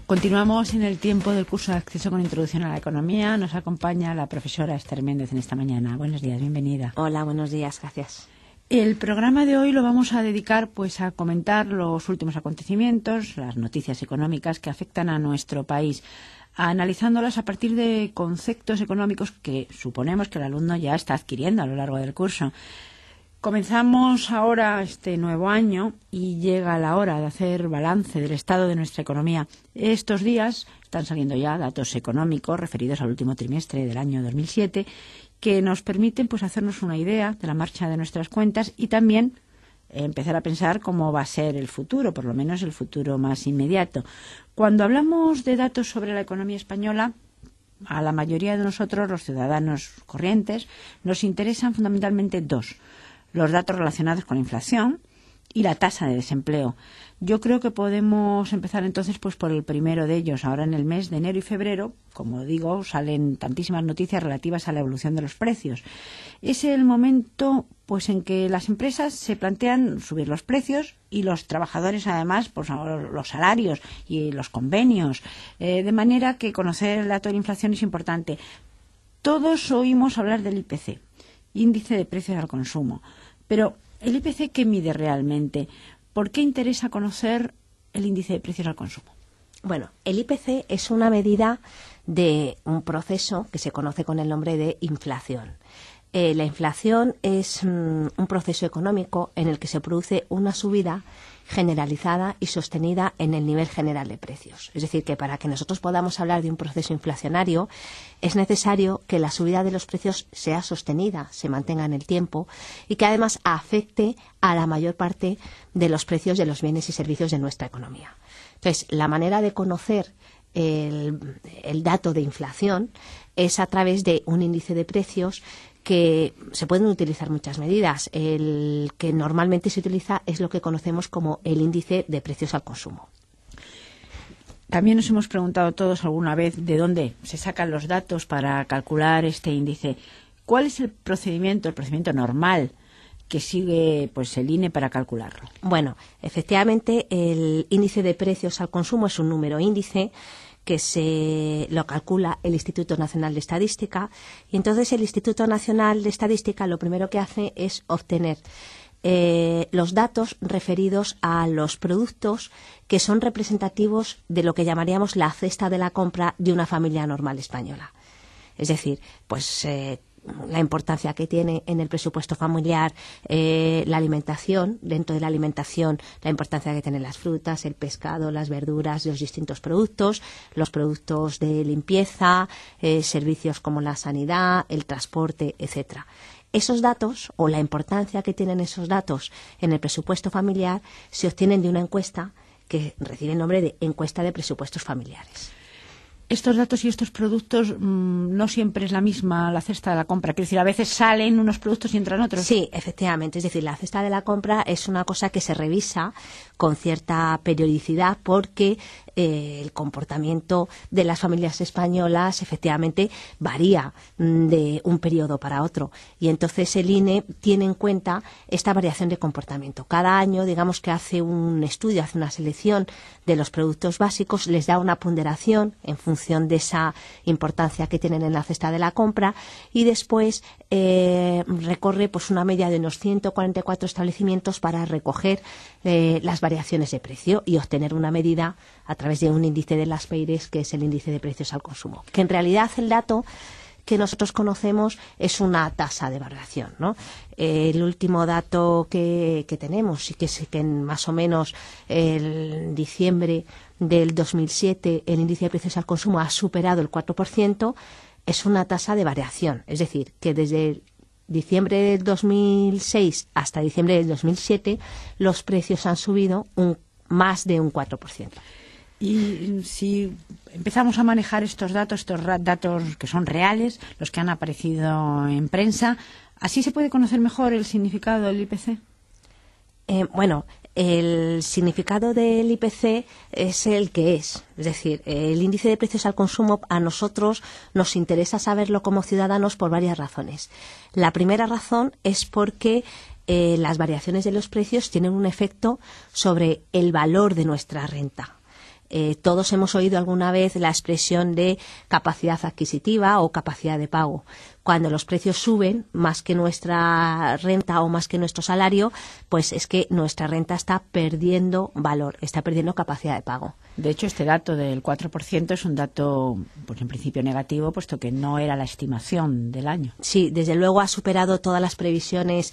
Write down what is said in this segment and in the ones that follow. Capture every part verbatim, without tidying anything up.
Continuamos en el tiempo del curso de acceso con introducción a la economía. Nos acompaña la profesora Esther Méndez en esta mañana. Buenos días, bienvenida. Hola, buenos días, gracias. El programa de hoy lo vamos a dedicar pues a comentar los últimos acontecimientos, las noticias económicas que afectan a nuestro país, analizándolas a partir de conceptos económicos que suponemos que el alumno ya está adquiriendo a lo largo del curso. Comenzamos ahora este nuevo año y llega la hora de hacer balance del estado de nuestra economía. Estos días están saliendo ya datos económicos referidos al último trimestre del año dos mil siete que nos permiten pues hacernos una idea de la marcha de nuestras cuentas y también eh, empezar a pensar cómo va a ser el futuro, por lo menos el futuro más inmediato. Cuando hablamos de datos sobre la economía española, a la mayoría de nosotros, los ciudadanos corrientes, nos interesan fundamentalmente dos: los datos relacionados con la inflación y la tasa de desempleo. Yo creo que podemos empezar entonces pues por el primero de ellos. Ahora en el mes de enero y febrero, como digo, salen tantísimas noticias relativas a la evolución de los precios. Es el momento pues en que las empresas se plantean subir los precios y los trabajadores además pues los salarios y los convenios, eh, de manera que conocer el dato de la inflación es importante. Todos oímos hablar del I P C, índice de precios al consumo, pero ¿el I P C qué mide realmente? ¿Por qué interesa conocer el índice de precios al consumo? Bueno, el I P C es una medida de un proceso que se conoce con el nombre de inflación. Eh, la inflación es mm, un proceso económico en el que se produce una subida generalizada y sostenida en el nivel general de precios. Es decir, que para que nosotros podamos hablar de un proceso inflacionario es necesario que la subida de los precios sea sostenida, se mantenga en el tiempo y que además afecte a la mayor parte de los precios de los bienes y servicios de nuestra economía. Entonces, la manera de conocer el, el dato de inflación es a través de un índice de precios que se pueden utilizar muchas medidas. El que normalmente se utiliza es lo que conocemos como el índice de precios al consumo. También nos hemos preguntado todos alguna vez de dónde se sacan los datos para calcular este índice. ¿Cuál es el procedimiento, el procedimiento normal que sigue pues el I N E para calcularlo? Bueno, efectivamente el índice de precios al consumo es un número índice que se lo calcula el Instituto Nacional de Estadística, y entonces el Instituto Nacional de Estadística lo primero que hace es obtener eh, los datos referidos a los productos que son representativos de lo que llamaríamos la cesta de la compra de una familia normal española. Es decir, pues eh, la importancia que tiene en el presupuesto familiar eh, la alimentación, dentro de la alimentación la importancia que tienen las frutas, el pescado, las verduras, los distintos productos, los productos de limpieza, eh, servicios como la sanidad, el transporte, etcétera. Esos datos, o la importancia que tienen esos datos en el presupuesto familiar, se obtienen de una encuesta que recibe el nombre de encuesta de presupuestos familiares. Estos datos y estos productos mmm, no siempre es la misma la cesta de la compra. Quiero decir, a veces salen unos productos y entran otros. Sí, efectivamente. Es decir, la cesta de la compra es una cosa que se revisa con cierta periodicidad porque eh, el comportamiento de las familias españolas efectivamente varía de un periodo para otro. Y entonces el I N E tiene en cuenta esta variación de comportamiento. Cada año, digamos que hace un estudio, hace una selección de los productos básicos, les da una ponderación en función de esa importancia que tienen en la cesta de la compra y después eh, recorre pues una media de unos ciento cuarenta y cuatro establecimientos para recoger eh, las variaciones de precio y obtener una medida a través de un índice de las PEIRES, que es el índice de precios al consumo, que en realidad el dato que nosotros conocemos es una tasa de variación, ¿no? Eh, el último dato que, que tenemos y que es que en más o menos el diciembre del dos mil siete el índice de precios al consumo ha superado el cuatro por ciento, es una tasa de variación. Es decir, que desde diciembre del dos mil seis hasta diciembre del dos mil siete los precios han subido un, más de un cuatro por ciento. Y si empezamos a manejar estos datos, estos datos que son reales, los que han aparecido en prensa, ¿así se puede conocer mejor el significado del I P C? Eh, bueno, el significado del I P C es el que es. Es decir, el índice de precios al consumo a nosotros nos interesa saberlo como ciudadanos por varias razones. La primera razón es porque eh, las variaciones de los precios tienen un efecto sobre el valor de nuestra renta. Eh, todos hemos oído alguna vez la expresión de capacidad adquisitiva o capacidad de pago. Cuando los precios suben más que nuestra renta o más que nuestro salario, pues es que nuestra renta está perdiendo valor, está perdiendo capacidad de pago. De hecho, este dato del cuatro por ciento es un dato, pues en principio negativo, puesto que no era la estimación del año. Sí, desde luego ha superado todas las previsiones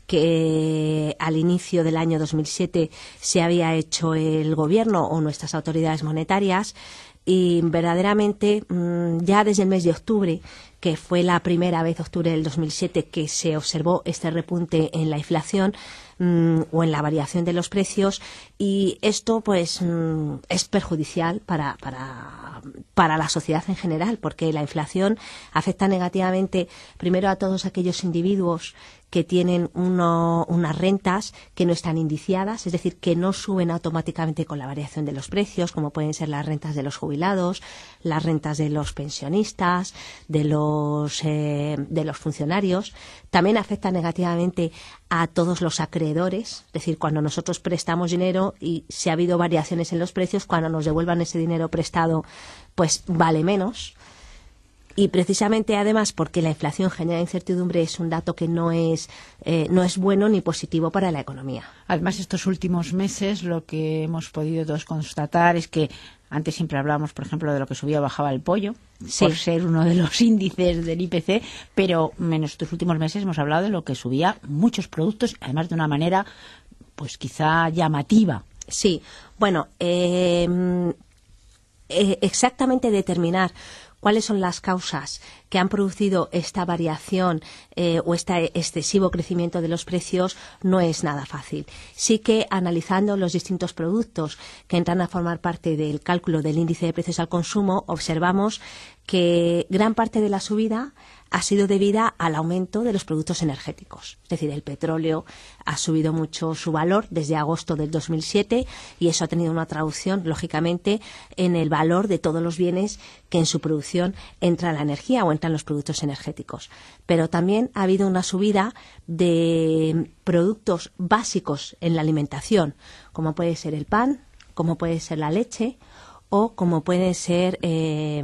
que al inicio del año dos mil siete se había hecho el Gobierno o nuestras autoridades monetarias. Y verdaderamente ya desde el mes de octubre, que fue la primera vez, octubre del dos mil siete, que se observó este repunte en la inflación mmm, o en la variación de los precios, y esto pues mmm, es perjudicial para, para, para la sociedad en general, porque la inflación afecta negativamente primero a todos aquellos individuos que tienen uno, unas rentas que no están indiciadas, es decir, que no suben automáticamente con la variación de los precios, como pueden ser las rentas de los jubilados, las rentas de los pensionistas, de los, eh, de los funcionarios. También afecta negativamente a todos los acreedores, es decir, cuando nosotros prestamos dinero y si ha habido variaciones en los precios, cuando nos devuelvan ese dinero prestado, pues vale menos. Y precisamente, además, porque la inflación genera incertidumbre, es un dato que no es, eh, no es bueno ni positivo para la economía. Además, estos últimos meses lo que hemos podido todos constatar es que antes siempre hablábamos, por ejemplo, de lo que subía o bajaba el pollo, sí, por ser uno de los índices del I P C, pero en estos últimos meses hemos hablado de lo que subía muchos productos, además de una manera, pues quizá llamativa. Sí, bueno, eh, eh, exactamente determinar cuáles son las causas que han producido esta variación eh, o este excesivo crecimiento de los precios no es nada fácil. Sí que analizando los distintos productos que entran a formar parte del cálculo del índice de precios al consumo, observamos que gran parte de la subida ha sido debida al aumento de los productos energéticos. Es decir, el petróleo ha subido mucho su valor desde agosto del dos mil siete y eso ha tenido una traducción, lógicamente, en el valor de todos los bienes que en su producción entra la energía o entran los productos energéticos. Pero también ha habido una subida de productos básicos en la alimentación, como puede ser el pan, como puede ser la leche o como puede ser eh,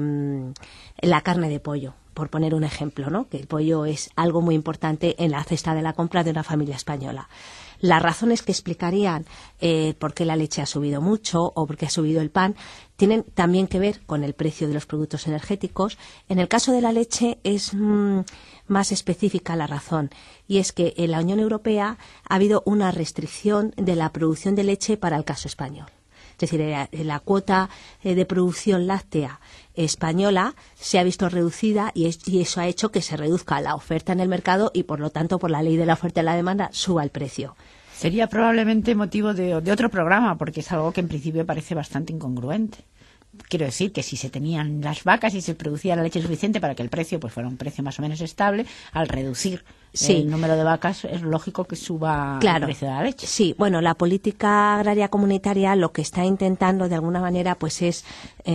la carne de pollo, por poner un ejemplo, ¿no? Que el pollo es algo muy importante en la cesta de la compra de una familia española. Las razones que explicarían eh, por qué la leche ha subido mucho o por qué ha subido el pan tienen también que ver con el precio de los productos energéticos. En el caso de la leche es mmm, más específica la razón, y es que en la Unión Europea ha habido una restricción de la producción de leche para el caso español. Es decir, la, la cuota de producción láctea española se ha visto reducida y, es, y eso ha hecho que se reduzca la oferta en el mercado y, por lo tanto, por la ley de la oferta y la demanda, suba el precio. Sería probablemente motivo de, de otro programa, porque es algo que en principio parece bastante incongruente. Quiero decir que si se tenían las vacas y se producía la leche suficiente para que el precio pues fuera un precio más o menos estable, al reducir sí. el número de vacas es lógico que suba claro. el precio de la leche. Sí, bueno, la política agraria comunitaria lo que está intentando de alguna manera pues es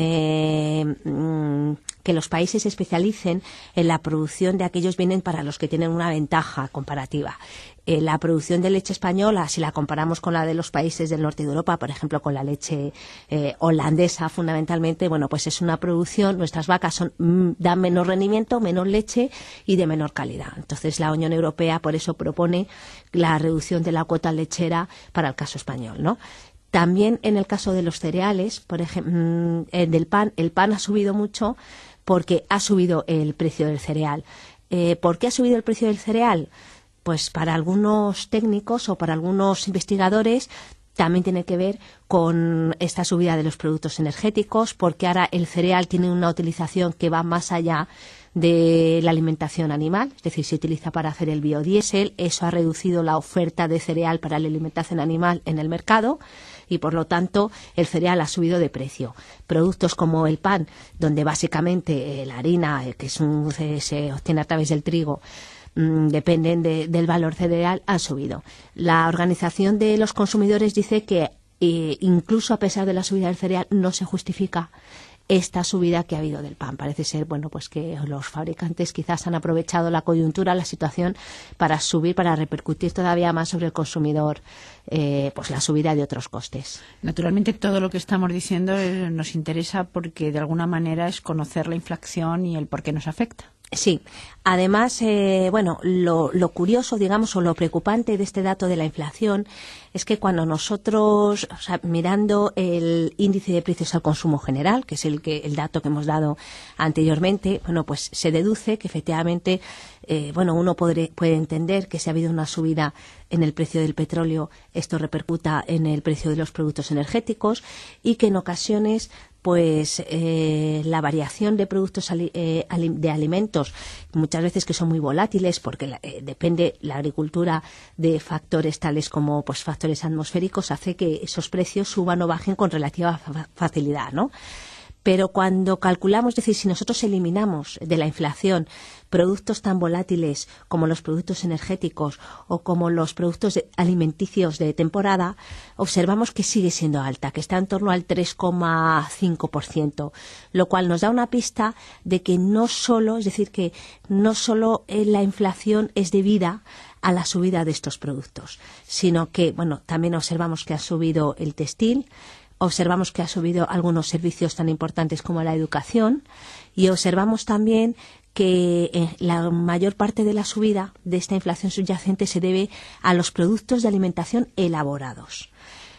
eh, mmm, que los países se especialicen en la producción de aquellos bienes para los que tienen una ventaja comparativa. Eh, la producción de leche española, si la comparamos con la de los países del norte de Europa, por ejemplo, con la leche eh, holandesa fundamentalmente, bueno, pues es una producción, nuestras vacas son, mm, dan menos rendimiento, menos leche y de menor calidad. Entonces la Unión Europea por eso propone la reducción de la cuota lechera para el caso español, ¿no? También en el caso de los cereales, por ejemplo, eh, del pan, el pan ha subido mucho porque ha subido el precio del cereal. Eh, ¿Por qué ha subido el precio del cereal? Pues para algunos técnicos o para algunos investigadores también tiene que ver con esta subida de los productos energéticos, porque ahora el cereal tiene una utilización que va más allá de la alimentación animal, es decir, se utiliza para hacer el biodiesel. Eso ha reducido la oferta de cereal para la alimentación animal en el mercado y, por lo tanto, el cereal ha subido de precio. Productos como el pan, donde básicamente eh, la harina, eh, que es un, se, se obtiene a través del trigo, dependen de, del valor cereal, han subido. La Organización de los Consumidores dice que eh, incluso a pesar de la subida del cereal no se justifica esta subida que ha habido del pan. Parece ser, bueno, pues que los fabricantes quizás han aprovechado la coyuntura, la situación, para subir, para repercutir todavía más sobre el consumidor, eh, pues la subida de otros costes. Naturalmente, todo lo que estamos diciendo eh, nos interesa porque de alguna manera es conocer la inflación y el por qué nos afecta. Sí, además, eh, bueno, lo, lo curioso, digamos, o lo preocupante de este dato de la inflación es que cuando nosotros, o sea, mirando el índice de precios al consumo general, que es el que el dato que hemos dado anteriormente, bueno, pues se deduce que efectivamente, eh, bueno, uno podré, puede entender que si ha habido una subida en el precio del petróleo, esto repercuta en el precio de los productos energéticos y que en ocasiones pues eh, la variación de productos ali, eh, ali, de alimentos, muchas veces que son muy volátiles porque la, eh, depende la agricultura de factores tales como pues factores atmosféricos, hace que esos precios suban o bajen con relativa fa facilidad, ¿no? Pero cuando calculamos, es decir, si nosotros eliminamos de la inflación productos tan volátiles como los productos energéticos o como los productos de, alimenticios de temporada, observamos que sigue siendo alta, que está en torno al tres coma cinco por ciento, lo cual nos da una pista de que no solo, es decir, que no solo la inflación es debida a la subida de estos productos, sino que, bueno, también observamos que ha subido el textil, observamos que ha subido algunos servicios tan importantes como la educación y observamos también que eh, la mayor parte de la subida de esta inflación subyacente se debe a los productos de alimentación elaborados.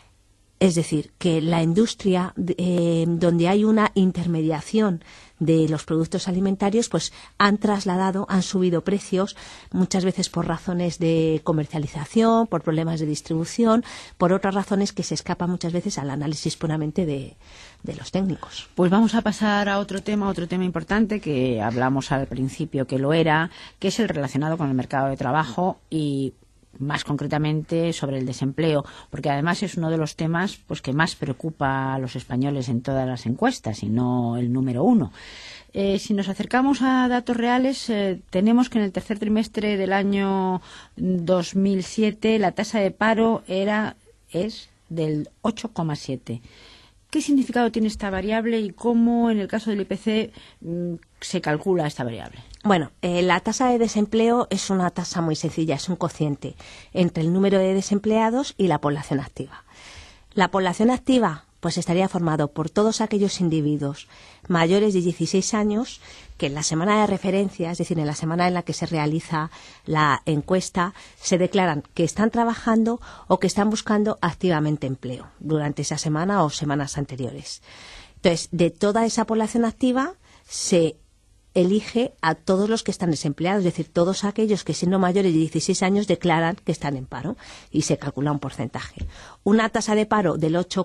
Es decir, que la industria eh, donde hay una intermediación de los productos alimentarios, pues han trasladado, han subido precios, muchas veces por razones de comercialización, por problemas de distribución, por otras razones que se escapan muchas veces al análisis puramente de, de los técnicos. Pues vamos a pasar a otro tema, otro tema importante que hablamos al principio que lo era, que es el relacionado con el mercado de trabajo y más concretamente sobre el desempleo, porque además es uno de los temas pues que más preocupa a los españoles en todas las encuestas y no el número uno. Eh, si nos acercamos a datos reales, eh, tenemos que en el tercer trimestre del año dos mil siete la tasa de paro era es del ocho coma siete. ¿Qué significado tiene esta variable y cómo en el caso del I P C mmm, se calcula esta variable? Bueno, eh, la tasa de desempleo es una tasa muy sencilla, es un cociente entre el número de desempleados y la población activa. La población activa pues estaría formado por todos aquellos individuos mayores de dieciséis años que en la semana de referencia, es decir, en la semana en la que se realiza la encuesta, se declaran que están trabajando o que están buscando activamente empleo durante esa semana o semanas anteriores. Entonces, de toda esa población activa se elige a todos los que están desempleados, es decir, todos aquellos que siendo mayores de dieciséis años declaran que están en paro y se calcula un porcentaje. Una tasa de paro del ocho,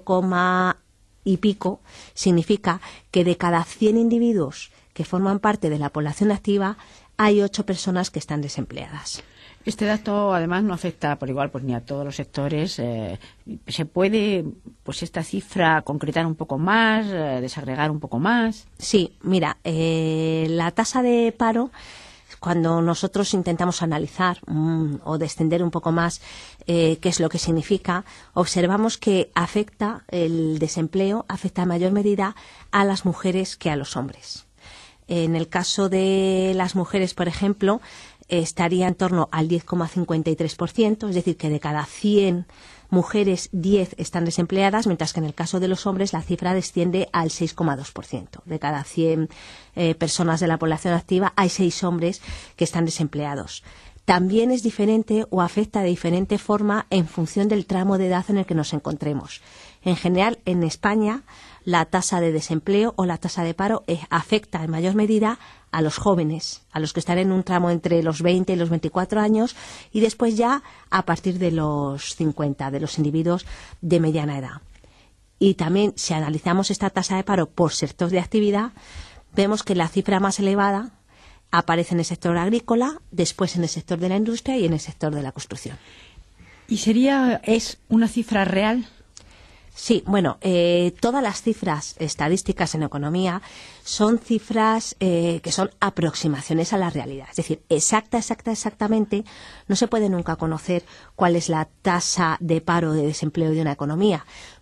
y pico significa que de cada cien individuos que forman parte de la población activa hay ocho personas que están desempleadas. Este dato, además, no afecta por igual pues ni a todos los sectores. Eh, ¿Se puede, pues, esta cifra concretar un poco más, eh, desagregar un poco más? Sí, mira, eh, la tasa de paro, cuando nosotros intentamos analizar um, o descender un poco más eh, qué es lo que significa, observamos que afecta, el desempleo afecta en mayor medida a las mujeres que a los hombres. En el caso de las mujeres, por ejemplo, estaría en torno al diez coma cincuenta y tres por ciento, es decir, que de cada cien mujeres, diez están desempleadas, mientras que en el caso de los hombres la cifra desciende al seis coma dos por ciento. De cada cien eh, personas de la población activa hay seis hombres que están desempleados. También es diferente o afecta de diferente forma en función del tramo de edad en el que nos encontremos. En general, en España, la tasa de desempleo o la tasa de paro eh, afecta en mayor medida a los jóvenes, a los que están en un tramo entre los veinte y los veinticuatro años y después ya a partir de los cincuenta, de los individuos de mediana edad. Y también, si analizamos esta tasa de paro por sector de actividad, vemos que la cifra más elevada aparece en el sector agrícola, después en el sector de la industria y en el sector de la construcción. ¿Y sería, es una cifra real? Sí, bueno, eh, todas las cifras estadísticas en economía son cifras eh, que son aproximaciones a la realidad. Es decir, exacta, exacta, exactamente, no se puede nunca conocer cuál es la tasa de paro o de desempleo de una economía,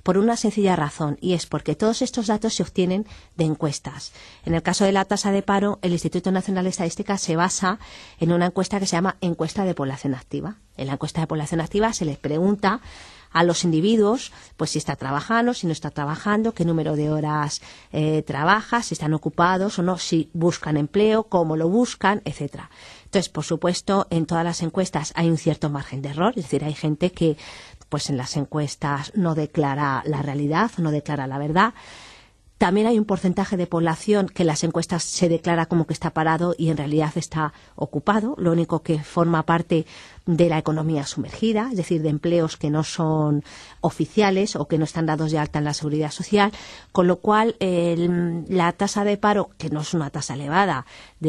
por una sencilla razón, y es porque todos estos datos se obtienen de encuestas. En el caso de la tasa de paro, el Instituto Nacional de Estadística se basa en una encuesta que se llama encuesta de población activa. En la encuesta de población activa se les pregunta a los individuos, pues si está trabajando, si no está trabajando, qué número de horas eh, trabaja, si están ocupados o no, si buscan empleo, cómo lo buscan, etcétera. Entonces, por supuesto, en todas las encuestas hay un cierto margen de error, es decir, hay gente que pues en las encuestas no declara la realidad, no declara la verdad. También hay un porcentaje de población que en las encuestas se declara como que está parado y en realidad está ocupado, lo único que forma parte de la economía sumergida, es decir, de empleos que no son oficiales o que no están dados de alta en la seguridad social, con lo cual el, la tasa de paro, que no es una tasa elevada,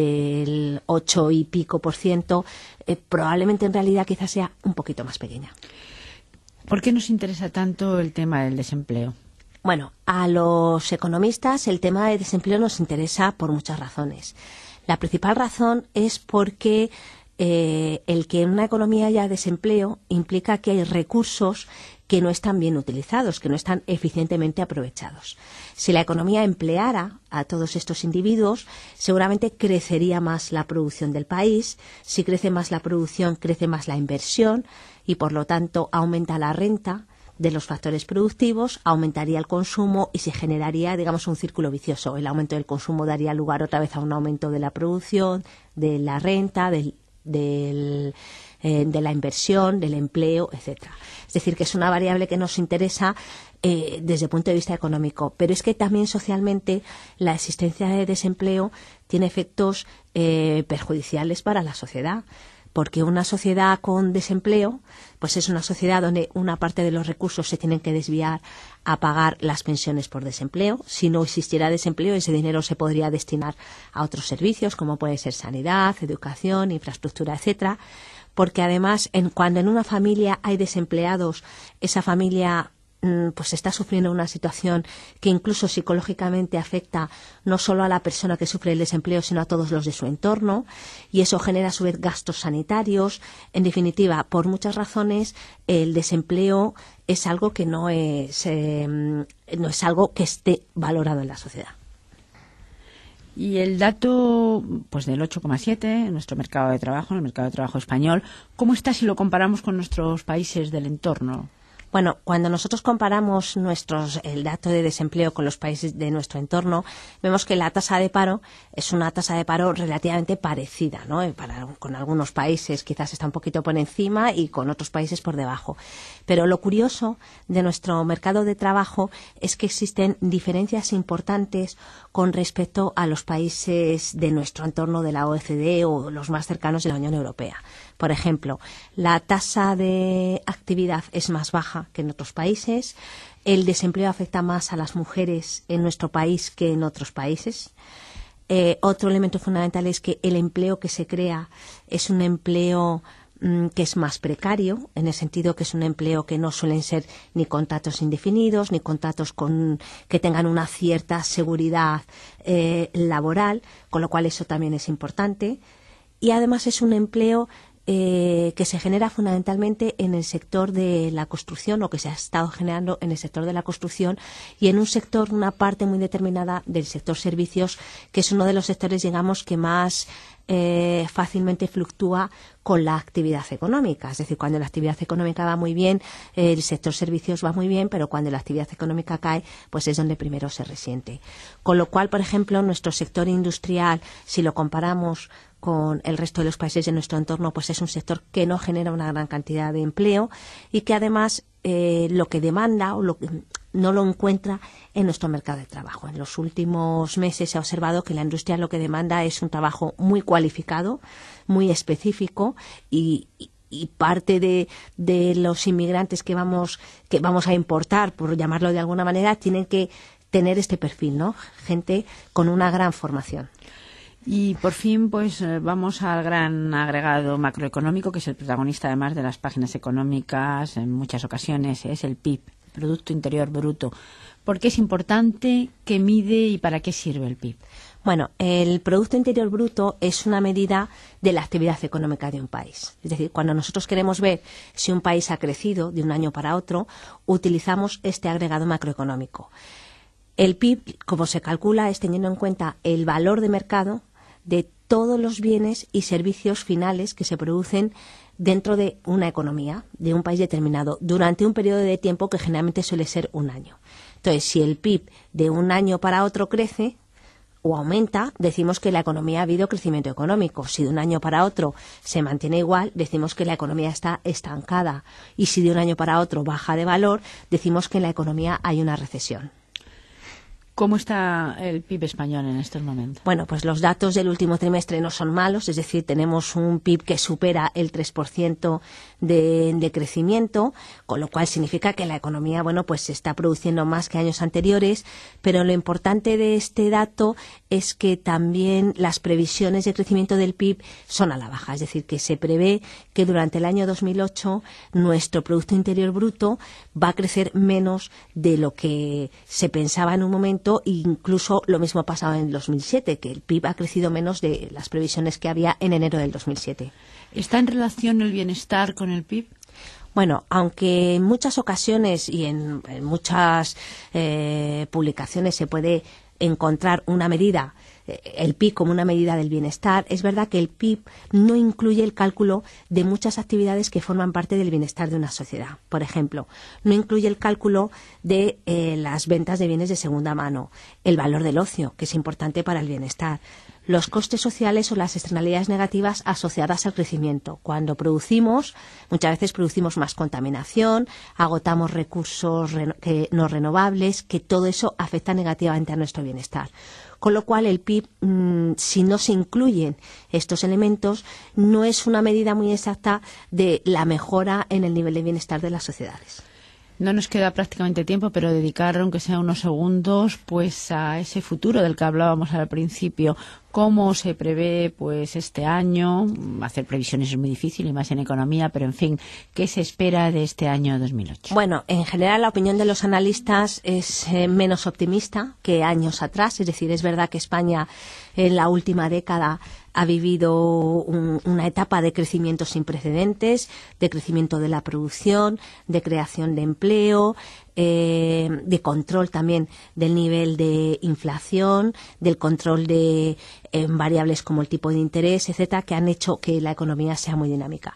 del ocho y pico por ciento, eh, probablemente en realidad quizás sea un poquito más pequeña. ¿Por qué nos interesa tanto el tema del desempleo? Bueno, a los economistas el tema de desempleo nos interesa por muchas razones. La principal razón es porque eh, el que en una economía haya desempleo implica que hay recursos que no están bien utilizados, que no están eficientemente aprovechados. Si la economía empleara a todos estos individuos, seguramente crecería más la producción del país. Si crece más la producción, crece más la inversión y, por lo tanto, aumenta la renta de los factores productivos, aumentaría el consumo y se generaría, digamos, un círculo vicioso. El aumento del consumo daría lugar otra vez a un aumento de la producción, de la renta, del, del, eh, de la inversión, del empleo, etcétera. Es decir, que es una variable que nos interesa eh, desde el punto de vista económico. Pero es que también socialmente la existencia de desempleo tiene efectos eh, perjudiciales para la sociedad. Porque una sociedad con desempleo, pues es una sociedad donde una parte de los recursos se tienen que desviar a pagar las pensiones por desempleo. Si no existiera desempleo, ese dinero se podría destinar a otros servicios, como puede ser sanidad, educación, infraestructura, etcétera. Porque además, en, cuando en una familia hay desempleados, esa familia pues está sufriendo una situación que incluso psicológicamente afecta no solo a la persona que sufre el desempleo, sino a todos los de su entorno, y eso genera a su vez gastos sanitarios. En definitiva, por muchas razones, el desempleo es algo que no es, eh, no es algo que esté valorado en la sociedad. Y el dato pues del ocho coma siete en nuestro mercado de trabajo, en el mercado de trabajo español, ¿cómo está si lo comparamos con nuestros países del entorno? Bueno, cuando nosotros comparamos nuestros, el dato de desempleo con los países de nuestro entorno, vemos que la tasa de paro es una tasa de paro relativamente parecida, ¿no? Para, con algunos países quizás está un poquito por encima y con otros países por debajo. Pero lo curioso de nuestro mercado de trabajo es que existen diferencias importantes con respecto a los países de nuestro entorno de la O E C D o los más cercanos de la Unión Europea. Por ejemplo, la tasa de actividad es más baja que en otros países. El desempleo afecta más a las mujeres en nuestro país que en otros países. Eh, otro elemento fundamental es que el empleo que se crea es un empleo mmm, que es más precario, en el sentido que es un empleo que no suelen ser ni contratos indefinidos, ni contratos con, que tengan una cierta seguridad eh, laboral, con lo cual eso también es importante. Y además es un empleo Eh, que se genera fundamentalmente en el sector de la construcción, o que se ha estado generando en el sector de la construcción, y en un sector, una parte muy determinada del sector servicios, que es uno de los sectores, digamos, que más eh, fácilmente fluctúa con la actividad económica. Es decir, cuando la actividad económica va muy bien, eh, el sector servicios va muy bien, pero cuando la actividad económica cae, pues es donde primero se resiente. Con lo cual, por ejemplo, nuestro sector industrial, si lo comparamos con el resto de los países de nuestro entorno, pues es un sector que no genera una gran cantidad de empleo y que además eh, lo que demanda o lo que no lo encuentra en nuestro mercado de trabajo. En los últimos meses se ha observado que la industria lo que demanda es un trabajo muy cualificado, muy específico, y, y parte de, de los inmigrantes que vamos, que vamos a importar, por llamarlo de alguna manera, tienen que tener este perfil, ¿no? Gente con una gran formación. Y por fin, pues vamos al gran agregado macroeconómico, que es el protagonista además de las páginas económicas en muchas ocasiones, es el P I B, Producto Interior Bruto. ¿Por qué es importante? ¿Qué mide y para qué sirve el P I B? Bueno, el Producto Interior Bruto es una medida de la actividad económica de un país. Es decir, cuando nosotros queremos ver si un país ha crecido de un año para otro, utilizamos este agregado macroeconómico. El P I B, como se calcula, es teniendo en cuenta el valor de mercado de todos los bienes y servicios finales que se producen dentro de una economía, de un país determinado, durante un periodo de tiempo que generalmente suele ser un año. Entonces, si el P I B de un año para otro crece o aumenta, decimos que la economía ha habido crecimiento económico. Si de un año para otro se mantiene igual, decimos que la economía está estancada. Y si de un año para otro baja de valor, decimos que en la economía hay una recesión. ¿Cómo está el P I B español en estos momentos? Bueno, pues los datos del último trimestre no son malos, es decir, tenemos un P I B que supera el tres por ciento de, de crecimiento, con lo cual significa que la economía, bueno, pues se está produciendo más que años anteriores, pero lo importante de este dato es que también las previsiones de crecimiento del P I B son a la baja, es decir, que se prevé que durante el año dos mil ocho nuestro Producto Interior Bruto va a crecer menos de lo que se pensaba en un momento. Incluso lo mismo ha pasado en dos mil siete, que el P I B ha crecido menos de las previsiones que había en enero del dos mil siete. ¿Está en relación el bienestar con el P I B? Bueno, aunque en muchas ocasiones y en, en muchas eh, publicaciones se puede encontrar una medida, el P I B como una medida del bienestar, es verdad que el P I B no incluye el cálculo de muchas actividades que forman parte del bienestar de una sociedad. Por ejemplo, no incluye el cálculo de eh, las ventas de bienes de segunda mano, el valor del ocio, que es importante para el bienestar, los costes sociales o las externalidades negativas asociadas al crecimiento. Cuando producimos, muchas veces producimos más contaminación, agotamos recursos reno- que no renovables, que todo eso afecta negativamente a nuestro bienestar. Con lo cual, el P I B, mmm, si no se incluyen estos elementos, no es una medida muy exacta de la mejora en el nivel de bienestar de las sociedades. No nos queda prácticamente tiempo, pero dedicar, aunque sea unos segundos, pues a ese futuro del que hablábamos al principio. ¿Cómo se prevé pues este año? Hacer previsiones es muy difícil, y más en economía, pero en fin, ¿qué se espera de este año dos mil ocho? Bueno, en general la opinión de los analistas es eh, menos optimista que años atrás. Es decir, es verdad que España en la última década ha vivido un, una etapa de crecimiento sin precedentes, de crecimiento de la producción, de creación de empleo, eh, de control también del nivel de inflación, del control de eh, variables como el tipo de interés, etcétera, que han hecho que la economía sea muy dinámica.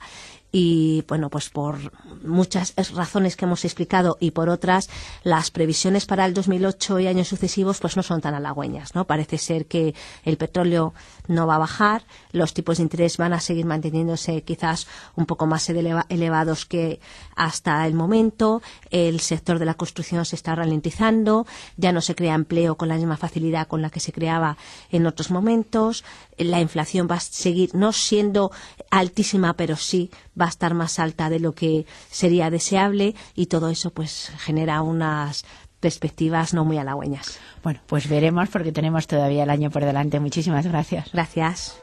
Y, bueno, pues por muchas razones que hemos explicado y por otras, las previsiones para el dos mil ocho y años sucesivos pues no son tan halagüeñas, ¿no? Parece ser que el petróleo no va a bajar, los tipos de interés van a seguir manteniéndose quizás un poco más eleva- elevados que hasta el momento, el sector de la construcción se está ralentizando, ya no se crea empleo con la misma facilidad con la que se creaba en otros momentos, la inflación va a seguir no siendo altísima, pero sí va a estar más alta de lo que sería deseable, y todo eso pues genera unas perspectivas no muy halagüeñas. Bueno, pues veremos, porque tenemos todavía el año por delante. Muchísimas gracias. Gracias.